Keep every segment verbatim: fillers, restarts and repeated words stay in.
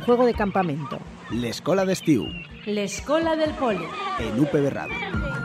Juego de campamento. L'escola d'estiu. L'escola del poli. En U P B Ràdio.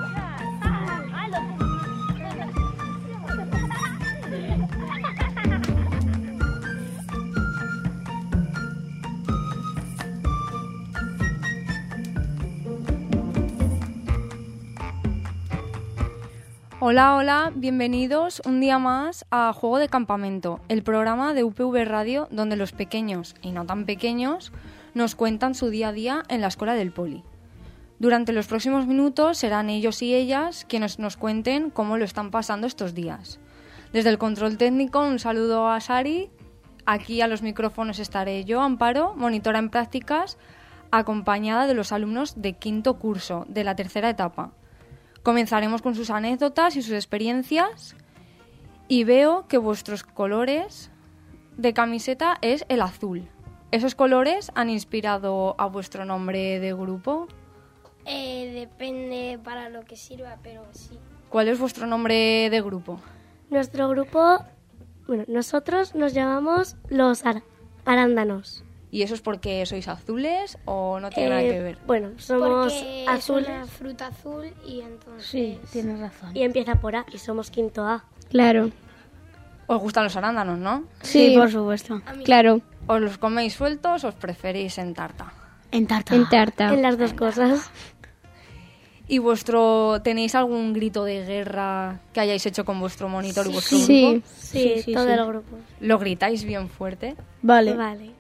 Hola, hola, bienvenidos un día más a Juego de Campamento, el programa de U P V Radio donde los pequeños y no tan pequeños nos cuentan su día a día en la escuela del poli. Durante los próximos minutos serán ellos y ellas quienes nos cuenten cómo lo están pasando estos días. Desde el control técnico, un saludo a Sari. Aquí a los micrófonos estaré yo, Amparo, monitora en prácticas, acompañada de los alumnos de quinto curso de la tercera etapa. Comenzaremos con sus anécdotas y sus experiencias y veo que vuestros colores de camiseta es el azul. ¿Esos colores han inspirado a vuestro nombre de grupo? Eh, depende para lo que sirva, pero sí. ¿Cuál es vuestro nombre de grupo? Nuestro grupo, bueno, nosotros nos llamamos los ar- arándanos. ¿Y eso es porque sois azules o no tiene Eh, nada que ver? Bueno, somos Porque azules. es una fruta azul y entonces... Sí, tienes razón. Y empieza por A y somos quinto A. Claro. Os gustan los arándanos, ¿no? Sí, por supuesto. Claro. ¿Os los coméis sueltos o os preferís en tarta? En tarta. En tarta. En las dos cosas. ¿Y vuestro tenéis algún grito de guerra que hayáis hecho con vuestro monitor y vuestro Sí. grupo? Sí, Sí, sí, todo sí. el grupo. ¿Lo gritáis bien fuerte? Vale. Vale.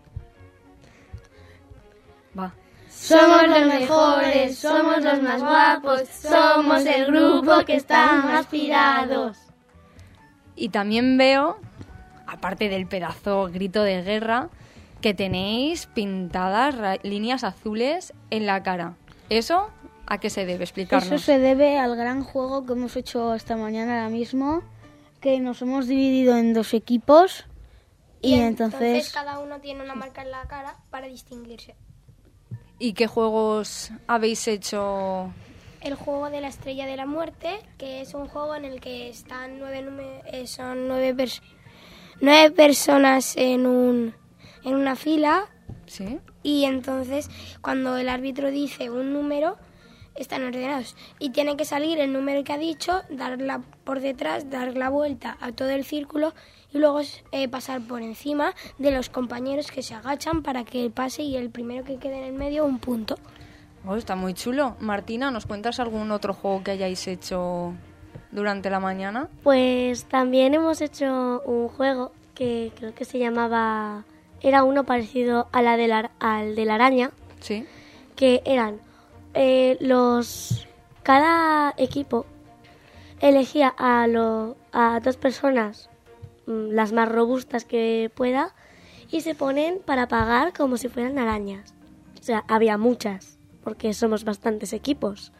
Va. Somos los mejores, somos los más guapos, somos el grupo que está más pirados. Y también veo, aparte del pedazo grito de guerra, que tenéis pintadas ra- líneas azules en la cara. ¿Eso a qué se debe? Explicarnos. Eso se debe al gran juego que hemos hecho esta mañana ahora mismo, que nos hemos dividido en dos equipos y, entonces... cada uno tiene una marca en la cara para distinguirse. ¿Y qué juegos habéis hecho? El juego de la estrella de la muerte, que es un juego en el que están nueve nume- eh, son nueve, pers- nueve personas en un en una fila ¿Sí? y entonces cuando el árbitro dice un número están ordenados y tiene que salir el número que ha dicho, darla por detrás, dar la vuelta a todo el círculo y luego eh, pasar por encima de los compañeros que se agachan para que pase y el primero que quede en el medio un punto. Oh, está muy chulo. Martina, ¿nos cuentas algún otro juego que hayáis hecho durante la mañana? Pues también hemos hecho un juego que creo que se llamaba... Era uno parecido a la de la, al de la araña, Sí. que eran eh, los... Cada equipo elegía a, lo, a dos personas, mm, las más robustas que pueda, y se ponen para pagar como si fueran arañas. O sea, había muchas, porque somos bastantes equipos.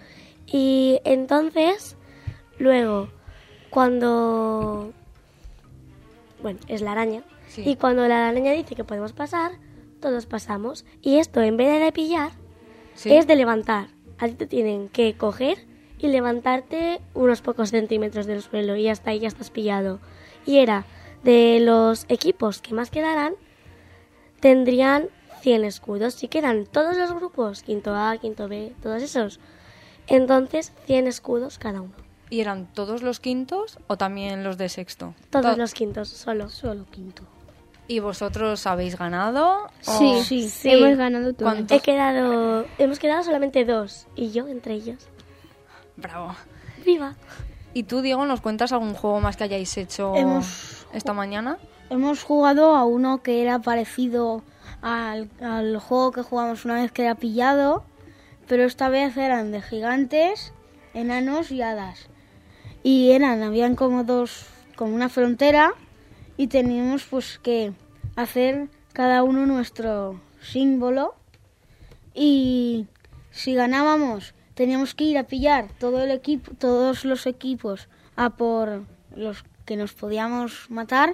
Y entonces, luego, cuando... Bueno, es la araña. Sí. Y cuando la araña dice que podemos pasar, todos pasamos. Y esto, en vez de pillar, Sí. es de levantar. A ti te tienen que coger y levantarte unos pocos centímetros del suelo y hasta ahí ya estás pillado. Y era de los equipos que más quedaran, tendrían cien escudos. Si quedan todos los grupos, quinto A, quinto B, todos esos, entonces cien escudos cada uno. ¿Y eran todos los quintos o también los de sexto? Todos To- los quintos, solo. Solo quinto. ¿Y vosotros habéis ganado? o- Sí, sí, Sí. hemos ganado todo. ¿Cuánto? He quedado, hemos quedado solamente dos, y yo entre ellos. Bravo. ¡Viva! ¿Y tú, Diego, nos cuentas algún juego más que hayáis hecho Hemos- esta mañana? Hemos jugado a uno que era parecido al, al juego que jugamos una vez que era pillado, pero esta vez eran de gigantes, enanos y hadas. Y eran, habían como dos, como una frontera y teníamos pues que hacer cada uno nuestro símbolo y si ganábamos teníamos que ir a pillar todo el equipo, todos los equipos a por los que nos podíamos matar.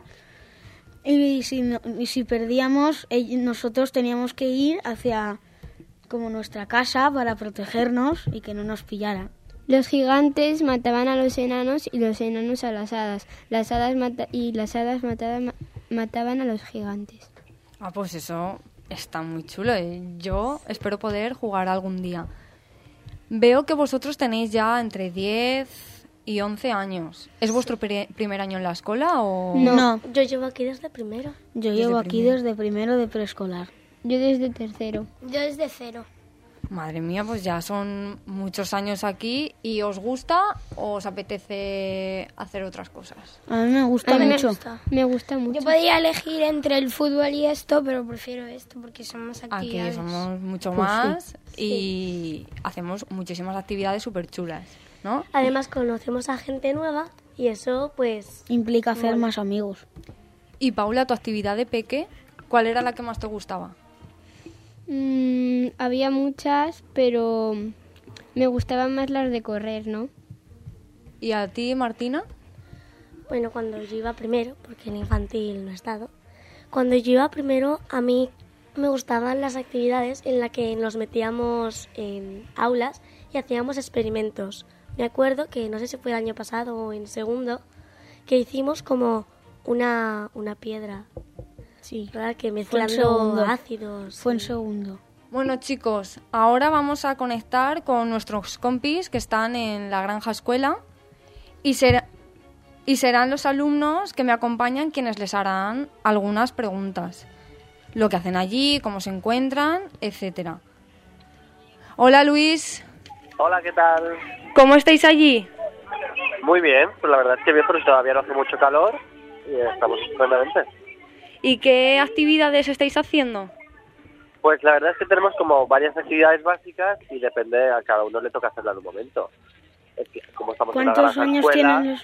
Y si, no- y si perdíamos, ell- nosotros teníamos que ir hacia como nuestra casa para protegernos y que no nos pillaran. Los gigantes mataban a los enanos y los enanos a las hadas. Las hadas mata- y las hadas mataban, mataban a los gigantes. Ah, pues eso Está muy chulo. ¿eh? Yo espero poder jugar algún día. Veo que vosotros tenéis ya entre diez y once años. ¿Es vuestro pri- primer año en la escuela o...? No, no. Yo llevo aquí desde primero. Yo Desde llevo aquí primero. desde primero de preescolar. Yo desde tercero. Yo desde cero. Madre mía, pues ya son muchos años aquí. ¿Y os gusta o os apetece hacer otras cosas? A mí me gusta A mí me mucho. gusta. Me gusta mucho. Yo podría elegir entre el fútbol y esto, pero prefiero esto porque son más Aquí actividades. somos mucho Pues sí. más y hacemos muchísimas actividades súper chulas, ¿no? Además conocemos a gente nueva y eso pues... Implica hacer más amigos. Y Paula, tu actividad de peque, ¿cuál era la que más te gustaba? Mm, había muchas, pero me gustaban más las de correr, ¿no? ¿Y a ti, Martina? Bueno, cuando yo iba primero, porque en infantil no he estado, cuando yo iba primero a mí me gustaban las actividades en las que nos metíamos en aulas y hacíamos experimentos. Me acuerdo que, no sé si fue el año pasado o en segundo, que hicimos como una, una piedra, Sí, ¿verdad? Que fue en mezclando segundo. ácidos. Fue en y- segundo. Bueno, chicos, ahora vamos a conectar con nuestros compis que están en la Granja Escuela y, ser- y serán los alumnos que me acompañan quienes les harán algunas preguntas. Lo que hacen allí, cómo se encuentran, etcétera. Hola, Luis. Hola, ¿qué tal? ¿Cómo estáis allí? Muy bien, pues la verdad es que bien porque todavía no hace mucho calor y estamos estupendamente. ¿Y qué actividades estáis haciendo? Pues la verdad es que tenemos como varias actividades básicas y depende, a cada uno le toca hacerla en un momento. Es que como estamos en una ¿Cuántos granja años escuela, tienen los...?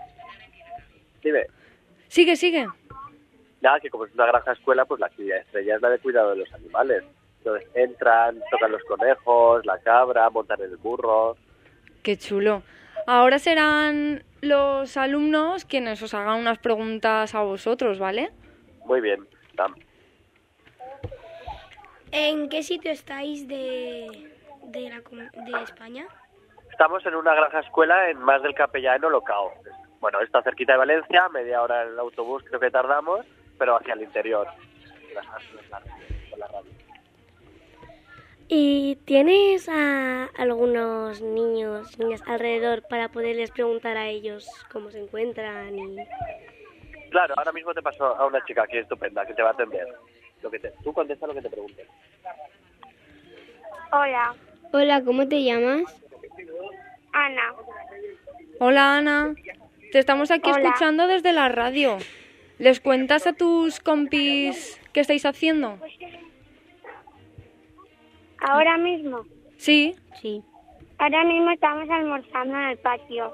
Dime, Sigue, sigue. nada, que como es una granja escuela, pues la actividad estrella es la de cuidado de los animales. Entonces entran, tocan los conejos, la cabra, montan el burro. Qué chulo. Ahora serán los alumnos quienes os hagan unas preguntas a vosotros, ¿vale? Muy bien, Tam. ¿En qué sitio estáis de, de, la, comu- de España? Estamos en una granja escuela en Mas del Capellán, en Olocao. Bueno, está cerquita de Valencia, media hora en el autobús creo que tardamos, pero hacia el interior. Las- las- las- la radio. ¿Y tienes a algunos niños, niñas alrededor para poderles preguntar a ellos cómo se encuentran? Y... Claro, ahora mismo te paso a una chica aquí estupenda que te va a atender. Lo que te, tú contesta lo que te pregunten. Hola, Hola, ¿cómo te llamas? Ana. Hola, Ana. Te estamos aquí Hola. escuchando desde la radio. ¿Les cuentas a tus compis qué estáis haciendo? Ahora mismo, Sí. Sí. ahora mismo estamos almorzando en el patio.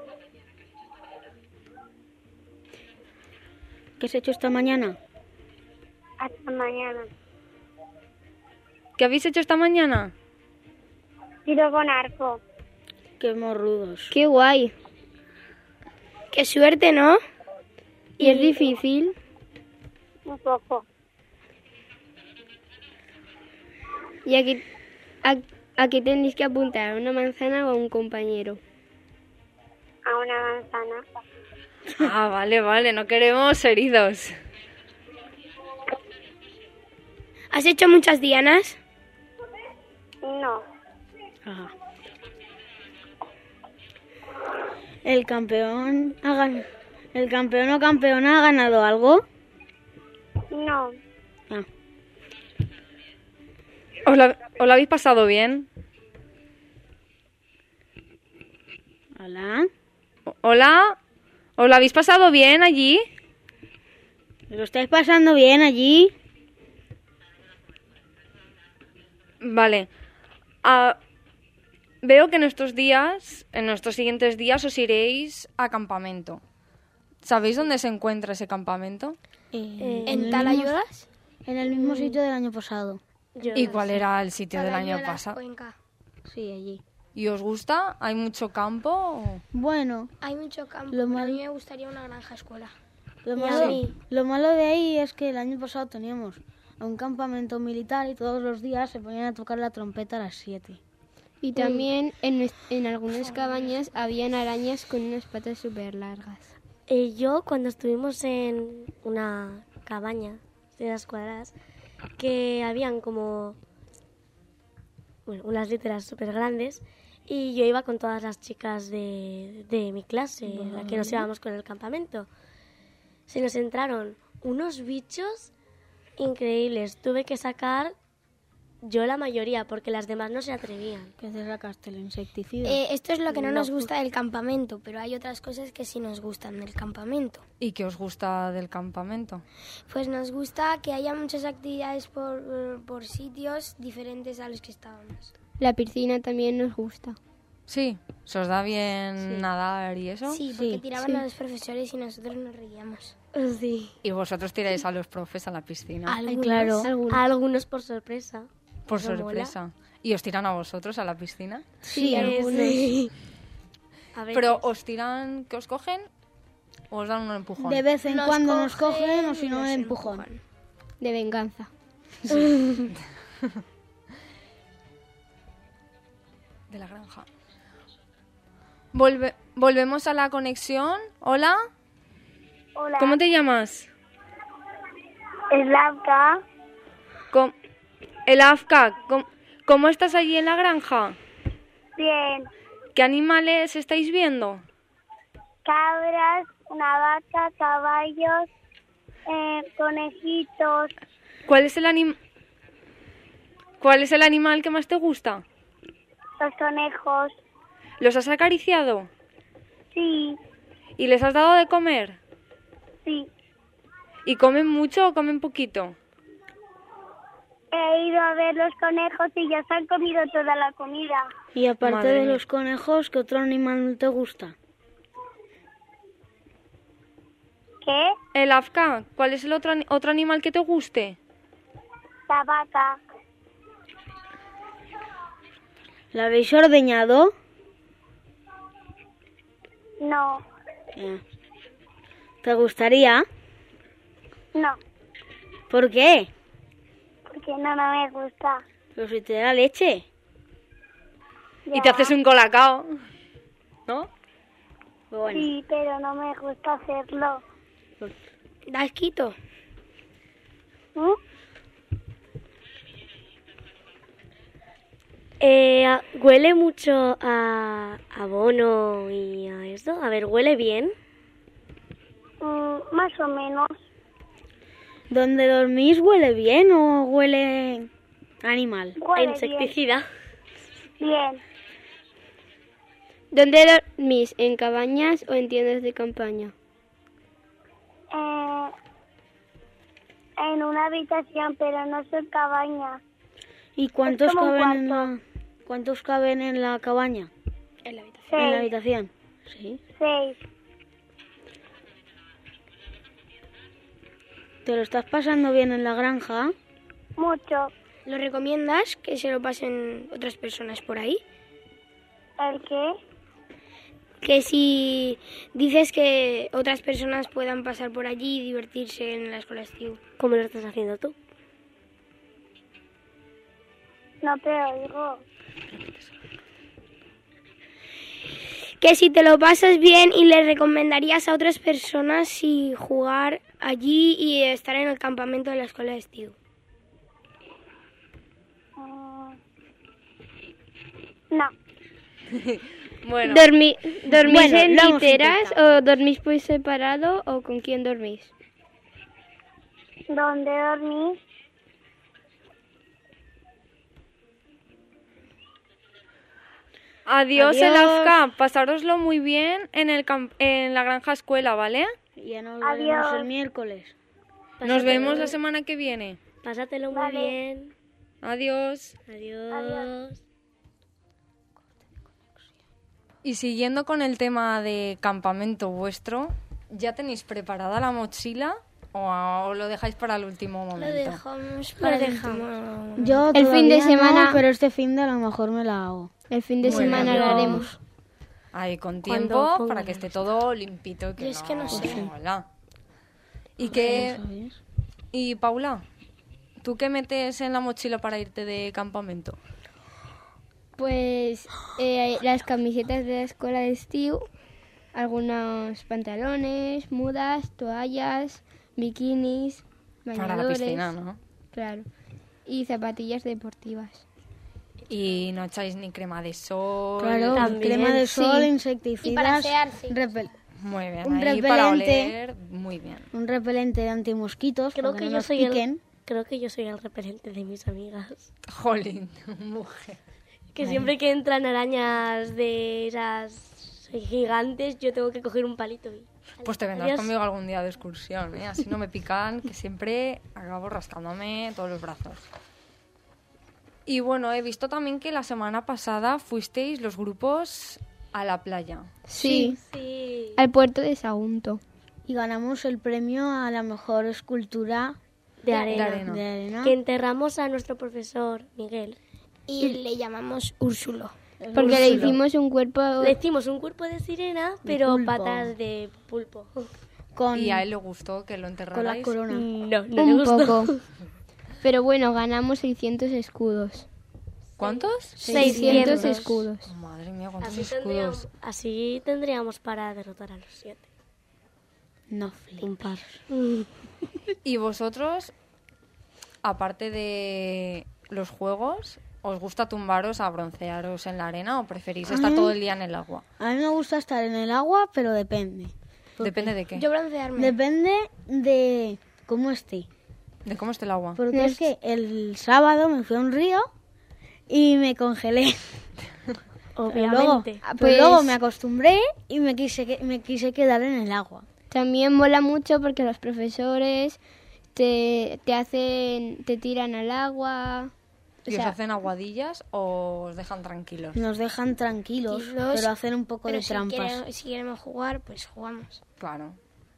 ¿Qué has hecho esta mañana? Hasta mañana. ¿Qué habéis hecho esta mañana? Tiro con arco. Qué morrudos. Qué guay. Qué suerte, ¿no? ¿Y es difícil? Un poco. ¿Y aquí, a, aquí tenéis que apuntar? ¿A una manzana o a un compañero? A una manzana. Ah, vale, vale. No queremos heridos. ¿Has hecho muchas dianas? No. Ajá. ¿El campeón ha gan- ¿El campeón o campeona ha ganado algo? No. Ah. ¿Os la, os la habéis pasado bien? Hola. O- Hola. ¿Os la habéis pasado bien allí? ¿Lo estáis pasando bien allí? Vale. Ah, veo que en estos días, en nuestros siguientes días, os iréis a campamento. ¿Sabéis dónde se encuentra ese campamento? Eh, ¿En el Talayudas? mismo- En el mismo sitio del año pasado. Yo ¿Y no cuál sé. era el sitio del año Talayudas, pasado? Cuenca. Sí, allí. ¿Y os gusta? ¿Hay mucho campo? o- Bueno, Hay mucho campo. Lo pero mal- A mí me gustaría una granja escuela. lo Y a malo, mí. lo malo de ahí es que el año pasado teníamos un campamento militar y todos los días se ponían a tocar la trompeta a las siete. Y también en, nues- en algunas cabañas habían arañas con unas patas súper largas. Eh, yo cuando estuvimos en una cabaña de las cuadras, que habían como bueno, unas literas súper grandes y yo iba con todas las chicas de, de mi clase, vale. La que nos íbamos con el campamento. Se nos entraron unos bichos increíbles. Tuve que sacar yo la mayoría porque las demás no se atrevían. ¿Qué te sacaste? ¿El insecticida? Eh, esto es lo que no, No, nos gusta del campamento, pero hay otras cosas que sí nos gustan del campamento. ¿Y qué os gusta del campamento? Pues nos gusta que haya muchas actividades por, por sitios diferentes a los que estábamos. La piscina también nos gusta. Sí, ¿se os da bien Sí. nadar y eso? Sí, porque Sí, tiraban sí. a los profesores y nosotros nos reíamos. Sí. Y vosotros tiráis a los profes a la piscina. Algunos, claro. Algunos. algunos por sorpresa. Por eso mola. sorpresa. ¿Y os tiran a vosotros a la piscina? Sí, Eh, algunos. sí. A ver, ¿Pero os tiran que os cogen o os dan un empujón? De vez en Nos cuando nos cogen cogen o y si no nos de empujón. empujan. De venganza. De la granja. Volve- volvemos a la conexión. Hola, Hola. ¿cómo te llamas? Slavka. Com- El Afka, ¿cómo, ¿cómo estás allí en la granja? Bien. ¿Qué animales estáis viendo? Cabras, una vaca, caballos, eh, conejitos, ¿Cuál es el anim- ¿Cuál es el animal que más te gusta? los conejos. ¿Los has acariciado? Sí, ¿Y les has dado de comer? sí. ¿Y comen mucho o comen poquito? He ido a ver los conejos y ya se han comido toda la comida. Y aparte Madre de mía. los conejos, ¿qué otro animal te gusta? ¿Qué? El Afka, ¿cuál es el otro, ani- otro animal que te guste? La vaca. ¿La habéis ordeñado? No, Ya. ¿Te gustaría? no, ¿Por qué? porque no, no me gusta. Pero si te da leche. Y te haces un colacao, ¿no? Bueno, Sí, pero no me gusta hacerlo. Da asquito. ¿Mm? Eh, a- huele mucho a abono y a esto. A ver, ¿huele bien? Mm, más o menos. ¿donde dormís huele bien o huele animal? A Huele insecticida. bien. Bien. ¿Dónde dormís? ¿En cabañas o en tiendas de campaña? Eh, en una habitación, pero no son cabañas. ¿Y cuántos como un caben en cuarto. la, cuántos caben en la cabaña? En la habitación. En la Seis. habitación. Sí. Seis. ¿Te lo estás pasando bien en la granja? Mucho. ¿Lo recomiendas que se lo pasen otras personas por ahí? ¿El qué? Que si dices que otras personas puedan pasar por allí y divertirse en la escuela Steve. ¿Cómo lo estás haciendo tú? No te oigo. Que si te lo pasas bien y le recomendarías a otras personas si jugar allí y estar en el campamento de la escuela de Steve. Mm, no. Bueno, Dormi- ¿Dormís Bueno, en lo hemos literas intentado. o dormís por separado o con quién dormís? ¿Dónde dormís? adiós, Adiós. el Afka, pasároslo muy bien en, el camp- en la granja escuela, ¿vale? Ya nos Adiós. veremos el miércoles. Nos vemos la semana que viene. Pásatelo muy Vale. bien. Adiós. Adiós. Adiós. Y siguiendo con el tema de campamento vuestro, ¿ya tenéis preparada la mochila o lo dejáis para el último Lo momento? dejamos para el último. Yo El fin de todavía semana- no, pero este fin de a lo mejor me la hago. El fin de Muy semana bien. lo haremos. Ahí con Cuando tiempo ponga para que esté todo limpito. Que Yo es que no sé. Hola. ¿Y qué? ¿Sabes? Y Paula, ¿tú qué metes en la mochila para irte de campamento? Pues eh, las camisetas de la escuela de Steve, algunos pantalones, mudas, toallas, bikinis, Para la bañadores. piscina, ¿no? Claro. y zapatillas deportivas. Y no echáis ni crema de sol. Claro, También, crema de sol, sí. insecticidas, Y para asearse. repel- Muy bien, Un ahí para repelente. oler, muy bien. un repelente de antimosquitos Creo para que que no yo nos soy piquen. el, creo que yo soy el repelente de mis amigas. Jolín, mujer. Que siempre que entran arañas de esas gigantes, yo tengo que coger un palito y... Pues te vendrás Adiós. conmigo algún día de excursión, ¿eh? Así no me pican, que siempre acabo rascándome todos los brazos. Y bueno, he visto también que la semana pasada fuisteis los grupos a la playa. Sí, Sí. al puerto de Sagunto. Y ganamos el premio a la mejor escultura De arena. arena. de arena. Que enterramos a nuestro profesor Miguel. Y le llamamos Úrsulo. Porque le hicimos un cuerpo... Le hicimos un cuerpo de sirena, pero pulpo. patas de pulpo. con, Y a él le gustó que lo con la enterrarais. corona. No, no le un gustó. poco. Pero bueno, ganamos seiscientos escudos. ¿Cuántos? seiscientos escudos. Oh, madre mía, cuántos Así escudos. tendríamos, así tendríamos para derrotar a los siete. No flipes. Un par. ¿Y vosotros, aparte de los juegos, os gusta tumbaros a broncearos en la arena o preferís estar Ay. todo el día en el agua? A mí me gusta estar en el agua, pero depende. Depende de qué. Yo broncearme. Depende de cómo esté. De cómo esté el agua. Porque es que el sábado me fui a un río y me congelé. Pero luego, Obviamente. pero Pues- luego me acostumbré y me quise, que- me quise quedar en el agua. También mola mucho porque los profesores te, te hacen, te tiran al agua. O ¿Y os sea, hacen aguadillas o os dejan tranquilos? Nos dejan tranquilos, Tranquilos, pero hacen un poco Pero de si, trampas. queremos, si queremos jugar, pues jugamos. Claro.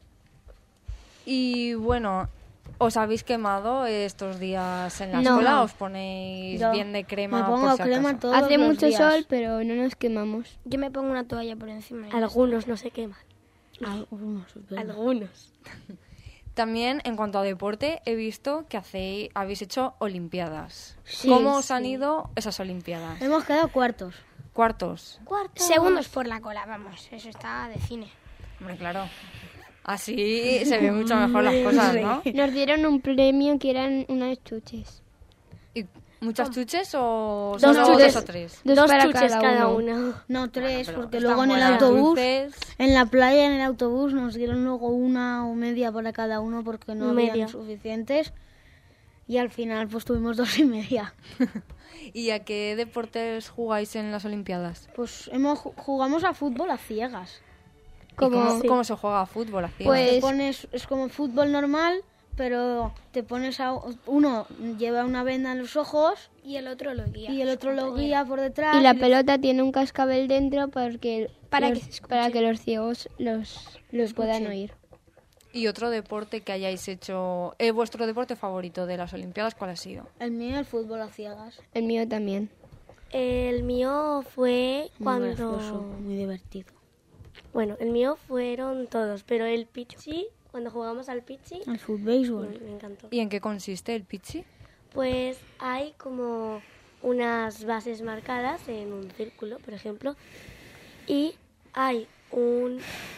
Y bueno, ¿os habéis quemado estos días en la No. escuela? ¿Os ponéis Yo bien de crema me pongo por si crema acaso? todos hace los mucho días. sol, pero no nos quemamos. Yo me pongo una toalla por encima. y ya Algunos no se queman. Algunos, pero- Algunos. También, en cuanto a deporte, he visto que hacéis, habéis hecho olimpiadas. Sí, ¿Cómo os han sí. ido esas olimpiadas? Hemos quedado cuartos. Cuartos. está. Segundos por la cola, vamos. Eso está de cine. Hombre, claro. Así se ven mucho mejor las cosas, ¿no? Nos dieron un premio que eran unas chuches. ¿Y muchas chuches o Dos solo chuches. dos o tres? Dos, Dos para chuches cada, cada uno. uno. No, tres, Pero porque están luego en el buenas, autobús, dulces. en la playa, en el autobús, nos dieron luego una o media para cada uno porque no Media. habían suficientes. Y al final pues tuvimos dos y media. ¿Y a qué deportes jugáis en las olimpiadas? Pues hemos ju- jugamos a fútbol a ciegas. ¿Y ¿Cómo, Sí. cómo se juega a fútbol? Así? Pues- Te pones, es como fútbol normal, pero te pones a uno lleva una venda en los ojos Y el otro lo guía. y el otro lo guía por detrás. Y la le- pelota tiene un cascabel dentro porque Para los, que se escuche. para que los ciegos los, los puedan oír. ¿Y otro deporte que hayáis hecho? Eh, ¿Vuestro deporte favorito de las olimpiadas cuál ha sido? El mío el fútbol a ciegas. El mío también. El mío fue Muy cuando... gracioso, muy divertido. Bueno, el mío fueron todos, pero el pichi, cuando jugamos al pichi, El fútbol béisbol. me, me encantó. ¿Y en qué consiste el pichi? Pues hay como unas bases marcadas en un círculo, por ejemplo, y hay un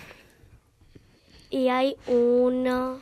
y hay uno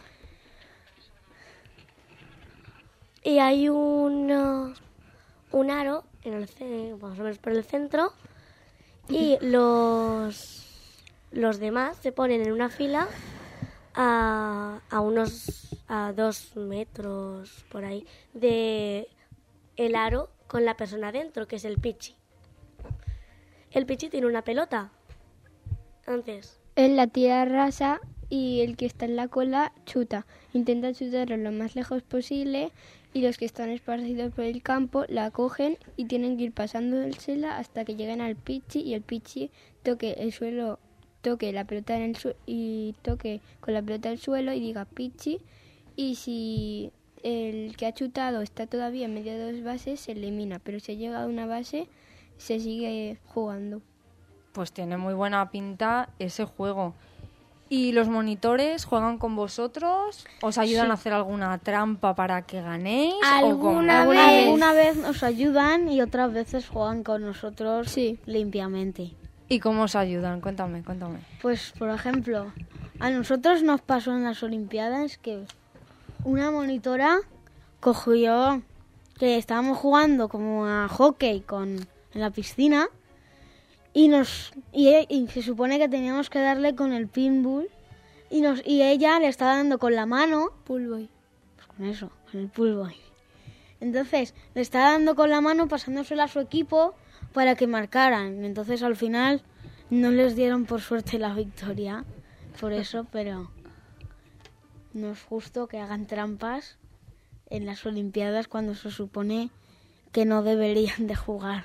y hay un un aro en el ce- más o menos por el centro y los los demás se ponen en una fila a, a unos a dos metros por ahí de el aro con la persona dentro, que es el pichi. El pichi tiene una pelota. Antes, En la tierra rasa y el que está en la cola chuta. Intenta chutarlo lo más lejos posible y los que están esparcidos por el campo la cogen y tienen que ir pasándosela hasta que lleguen al pichi y el pichi toque el suelo, toque la pelota en el su- y toque con la pelota el suelo y diga pichi, y si el que ha chutado está todavía en medio de dos bases se elimina, pero si ha llegado a una base se sigue jugando. Pues tiene muy buena pinta ese juego. ¿Y los monitores juegan con vosotros? ¿Os ayudan a hacer alguna trampa para que ganéis? ¿O cómo? Alguna Alguna vez. alguna vez nos ayudan y otras veces juegan con nosotros Sí. limpiamente. ¿Y cómo os ayudan? Cuéntame, cuéntame. Pues, por ejemplo, a nosotros nos pasó en las Olimpiadas que una monitora cogió que estábamos jugando como a hockey con, en la piscina y nos y, y se supone que teníamos que darle con el pinball y nos y ella le estaba dando con la mano Poolboy. pues con eso, con el poolboy. Entonces le estaba dando con la mano pasándosela a su equipo para que marcaran. Entonces al final no les dieron por suerte la victoria por eso, pero no es justo que hagan trampas en las Olimpiadas cuando se supone que no deberían de jugar.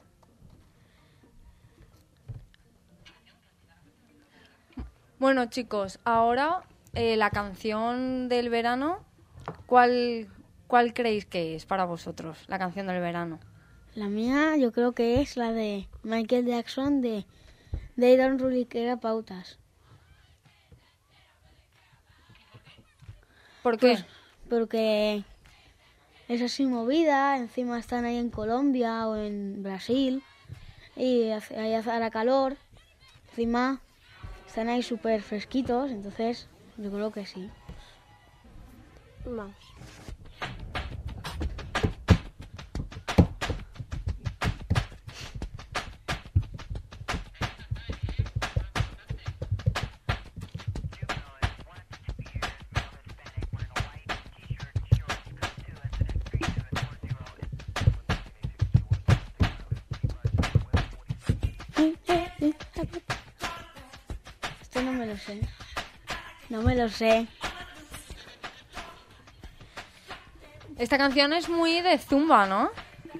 Bueno, chicos, ahora eh, la canción del verano, ¿cuál, ¿cuál creéis que es para vosotros, la canción del verano? La mía yo creo que es la de Michael Jackson de They Don't Really Care About Us. ¿Por qué? Pues porque es así movida, encima están ahí en Colombia o en Brasil y hace- ahí hará calor, encima están ahí súper fresquitos, entonces yo creo que sí. Vamos. Esto no me lo sé. No me lo sé. Esta canción es muy de zumba, ¿no?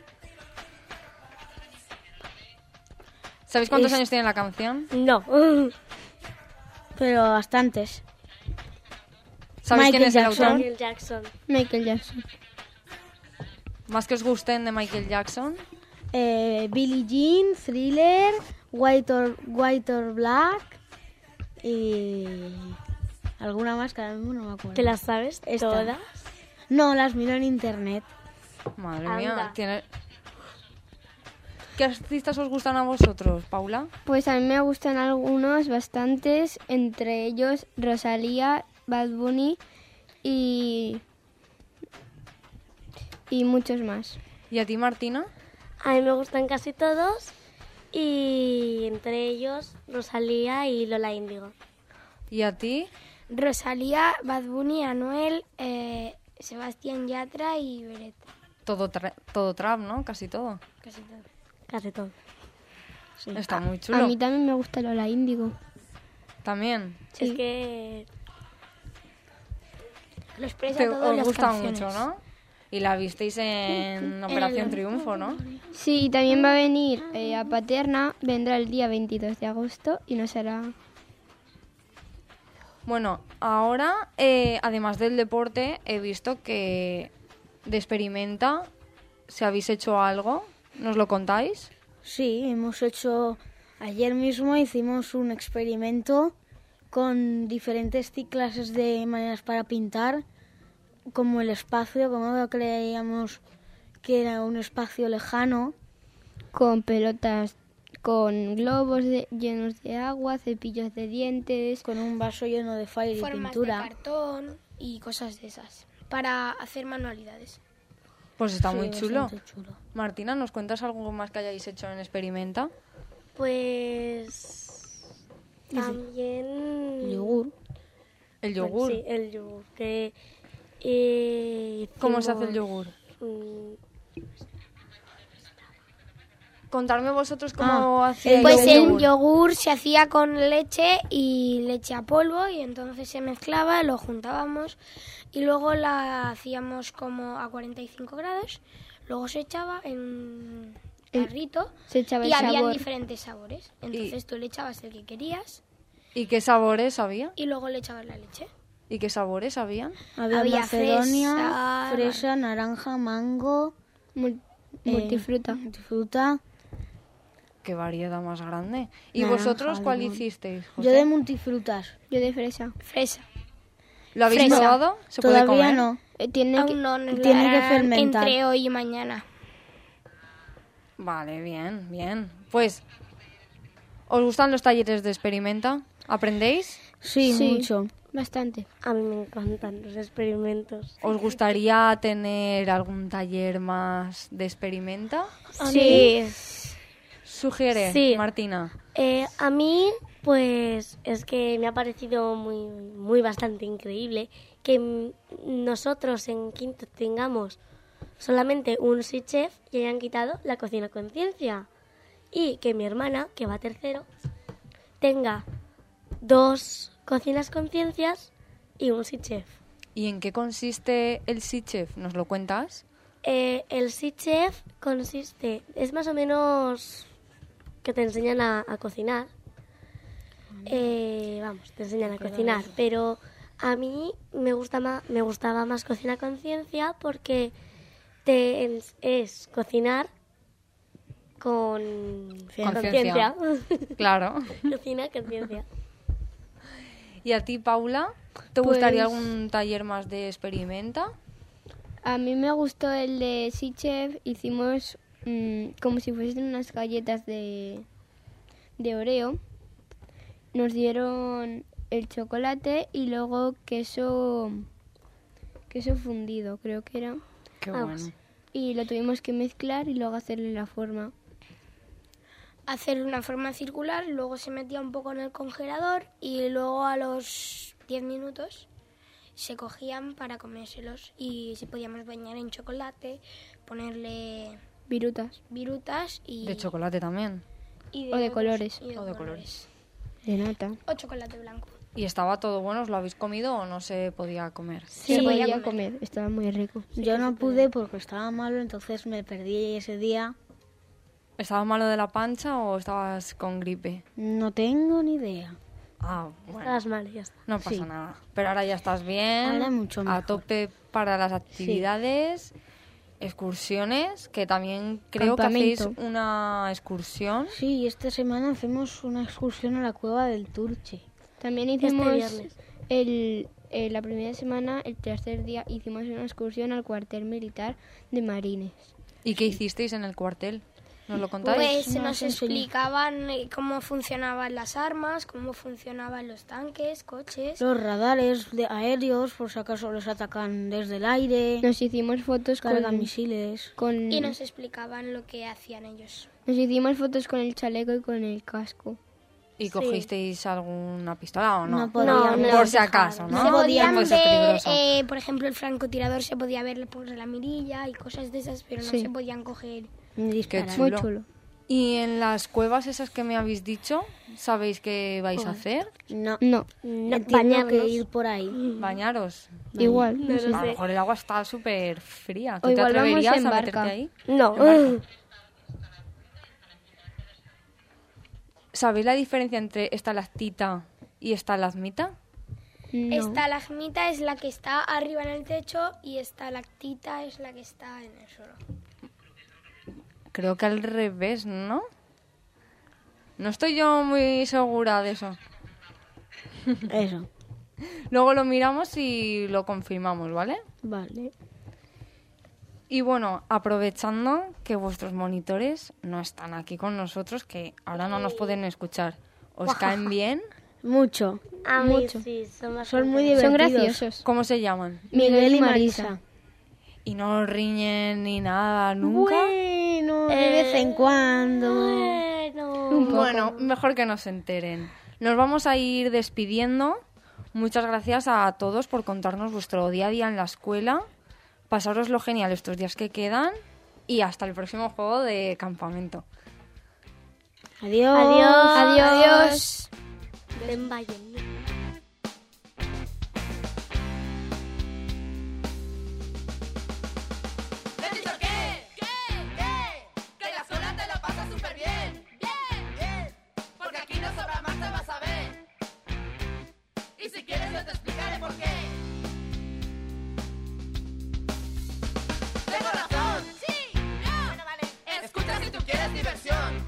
¿Sabéis cuántos Es- años tiene la canción? No. Pero bastantes. ¿Sabéis quién Michael es el Jackson. autor? Michael Jackson. Michael Jackson. Más que os gusten de Michael Jackson. Eh, Billie Jean, Thriller, White or, White or Black y alguna más que ahora mismo no me acuerdo. ¿Te las sabes Esta. todas? No, las miro en internet. Madre mía, Anda. tiene... ¿Qué artistas os gustan a vosotros, Paula? Pues a mí me gustan algunos, bastantes, entre ellos Rosalía, Bad Bunny y, y muchos más. ¿Y a ti, Martina? A mí me gustan casi todos y entre ellos Rosalía y Lola Índigo. ¿Y a ti? Rosalía, Bad Bunny, Anuel, eh, Sebastián Yatra y Beret. Todo, tra- todo trap, ¿no? Casi todo. Casi todo. Casi todo. Está muy A chulo. mí también me gusta Lola Índigo. También. Sí. Es que Lo expresa Te- todo en os las gusta canciones. mucho, ¿no? Y la visteis en Operación Triunfo, ¿no? Sí, y también va a venir eh, a Paterna, vendrá el día veintidós de agosto y nos hará... Bueno, ahora, eh, además del deporte, he visto que de Experimenta, si habéis hecho algo, ¿nos lo contáis? Sí, hemos hecho... Ayer mismo hicimos un experimento con diferentes ti- clases de maneras para pintar, como el espacio, como creíamos que era un espacio lejano. con pelotas, con globos de- llenos de agua, cepillos de dientes. Con un vaso lleno de fire y Formas pintura. de cartón y cosas de esas. Para hacer manualidades. Pues está Sí, muy chulo. bastante chulo. Martina, ¿nos cuentas algo más que hayáis hecho en Experimenta? pues también El yogur. El Bueno, yogur. sí, el yogur. Que, eh, ¿Cómo se hace el hicimos, yogur? mm, Contadme vosotros cómo Ah, hacéis el Pues el el yogur. yogur se hacía con leche y leche a polvo y entonces se mezclaba, lo juntábamos y luego la hacíamos como a cuarenta y cinco grados, luego se echaba en un El- carrito Se echaba y el había sabor. diferentes sabores. Entonces tú le echabas el que querías ¿Y qué sabores había? y luego le echabas la leche. ¿Y qué sabores habían? Había, Había macedonia, fresa, fresa, naranja, mango, Mul- eh, multifruta. multifruta. Qué variedad más grande. ¿Y Naranja, vosotros cuál limón. hicisteis, Yo José? de multifrutas. Yo de fresa. Fresa. ¿Lo habéis fresa. probado? ¿Se puede Todavía comer? no. Eh, tiene que- Aún no, nos tiene la que harán fermentar. entre hoy y mañana. Vale, bien, bien. Pues, ¿os gustan los talleres de Experimenta? ¿Aprendéis? Sí, Sí. mucho. Bastante. A mí me encantan los experimentos. ¿Os gustaría tener algún taller más de experimenta? Sí. Sugiere, Sí. Martina. Eh, a mí, pues, es que me ha parecido muy, muy bastante increíble que m- nosotros en quinto tengamos solamente un Sweet Chef y hayan quitado la cocina conciencia. Y que mi hermana, que va a tercero, tenga dos cocinas conciencias y un Sweet Chef. ¿Y en qué consiste el Sea Chef? ¿Nos lo cuentas? Eh, el Sweet Chef consiste, es más o menos que te enseñan a, a cocinar. Eh, vamos, te enseñan a cocinar, pero a mí me gusta más, me gustaba más Cocina Conciencia porque te ens- es cocinar con Conciencia. conciencia. Claro. Cocina Conciencia. ¿Y a ti, Paula? ¿Te Pues- gustaría algún taller más de experimenta? A mí me gustó el de Sea Chef. Hicimos mm, como si fuesen unas galletas de, de Oreo. Nos dieron el chocolate y luego queso, queso fundido, creo que era. Qué Ah, bueno. Y lo tuvimos que mezclar y luego hacerle la forma. Hacer una forma circular, luego se metía un poco en el congelador y luego a los diez minutos se cogían para comérselos y se podíamos bañar en chocolate, ponerle Virutas. virutas y De chocolate también. y O de otros- colores. y de O de colores. De nata. O chocolate blanco. ¿Y estaba todo bueno? ¿Os lo habéis comido o no se podía comer? Se Se podía podía comer. comer, estaba muy rico. Yo no pude porque estaba malo, entonces me perdí ese día. ¿Estabas malo de la pancha o estabas con gripe? No tengo ni idea. Ah, bueno. Estabas mal y ya está. No pasa Sí. nada. Pero ahora ya estás bien. Ahora mucho A mejor. tope para las actividades, excursiones, que también creo que Campamento. hacéis una excursión. Sí, esta semana hacemos una excursión a la cueva del Turche. También Este hicimos viernes. el, eh, la primera semana, el tercer día, hicimos una excursión al cuartel militar de Marines. ¿Y qué hicisteis en el cuartel? ¿Nos lo contáis? Pues se Nos nos enseñó. explicaban eh, cómo funcionaban las armas, cómo funcionaban los tanques, coches. Los radares de aéreos, por si acaso los atacan desde el aire, Nos hicimos fotos con, cargan misiles. con Y nos explicaban lo que hacían ellos. nos hicimos fotos con el chaleco y con el casco. ¿Y cogisteis alguna pistola o no? No podíamos. No, no Por nos si acaso, dejaron. ¿no? Se podían Puede ser ver, peligroso. eh, por ejemplo, el francotirador se podía ver por la mirilla y cosas de esas, pero no Sí. se podían coger. Ni Qué disparar. Muy Chulo. chulo. ¿Y en las cuevas esas que me habéis dicho, sabéis qué vais a hacer? No, No, No, entiendo bañarnos. que ir por ahí. ¿Bañaros? igual. no sé. A lo mejor el agua está súper fría. ¿Tú O te igual vamos atreverías en a barca. meterte ahí? No. ¿Sabéis la diferencia entre estalactita y estalagmita? No. Estalagmita es la que está arriba en el techo y estalactita es la que está en el suelo. Creo que al revés, ¿no? No estoy yo muy segura de eso. Eso. Luego lo miramos y lo confirmamos, ¿vale? Vale. Y bueno, aprovechando que vuestros monitores no están aquí con nosotros, que ahora no nos pueden escuchar, ¿os caen bien? Mucho. A mí Mucho. sí, son más Son muy Son divertidos. graciosos. ¿Cómo se llaman? Miguel y Marisa. Y no riñen ni nada nunca. Bueno, de vez en cuando. Bueno. Bueno, mejor que no se enteren. Nos vamos a ir despidiendo. Muchas gracias a todos por contarnos vuestro día a día en la escuela. Pasároslo genial estos días que quedan. Y hasta el próximo juego de campamento. Adiós. Adiós. Adiós. Ven, vayan. ¿Te he dicho qué? ¿Qué? ¿Qué? Que en la escuela te lo pasas súper bien. Bien, bien. Porque aquí no sobra más, te vas a ver. Y si quieres yo te explicaré por qué. Tengo razón. Sí, no. Bueno, vale. Escucha si tú quieres diversión.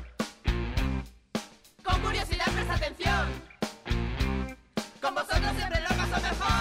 Con curiosidad presta atención. Con vosotros siempre lo paso mejor.